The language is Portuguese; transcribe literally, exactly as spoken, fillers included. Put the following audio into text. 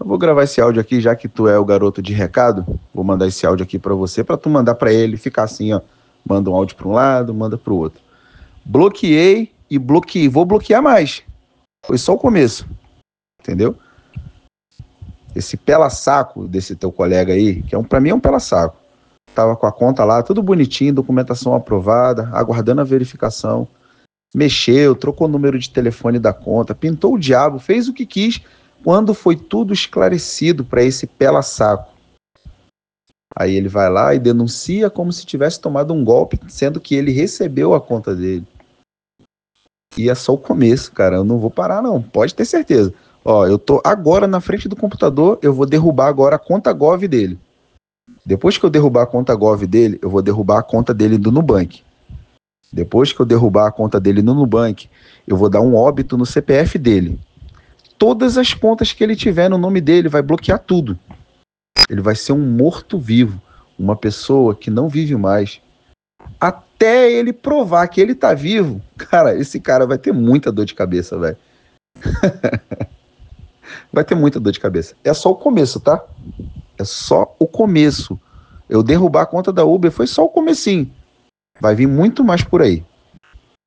Eu vou gravar esse áudio aqui, já que tu é o garoto de recado. Vou mandar esse áudio aqui pra você, pra tu mandar pra ele, ficar assim, ó. Manda um áudio pra um lado, manda pro outro. Bloqueei e bloqueei. Vou bloquear mais. Foi só o começo. Entendeu? Esse pela-saco desse teu colega aí, que é um, pra mim é um pela-saco. Tava com a conta lá, tudo bonitinho, documentação aprovada, aguardando a verificação. Mexeu, trocou o número de telefone da conta, pintou o diabo, fez o que quis, quando foi tudo esclarecido para esse pela-saco. Aí ele vai lá e denuncia como se tivesse tomado um golpe, sendo que ele recebeu a conta dele. E é só o começo, cara. Eu não vou parar, não. Pode ter certeza. Ó, eu tô agora na frente do computador, eu vou derrubar agora a conta Gov dele. Depois que eu derrubar a conta Gov dele, eu vou derrubar a conta dele do Nubank. Depois que eu derrubar a conta dele no Nubank, eu vou dar um óbito no C P F dele. Todas as contas que ele tiver no nome dele, vai bloquear tudo. Ele vai ser um morto-vivo, uma pessoa que não vive mais. Até ele provar que ele tá vivo, cara, esse cara vai ter muita dor de cabeça, velho. Vai ter muita dor de cabeça. É só o começo, tá? É só o começo. Eu derrubar a conta da Uber foi só o comecinho. Vai vir muito mais por aí.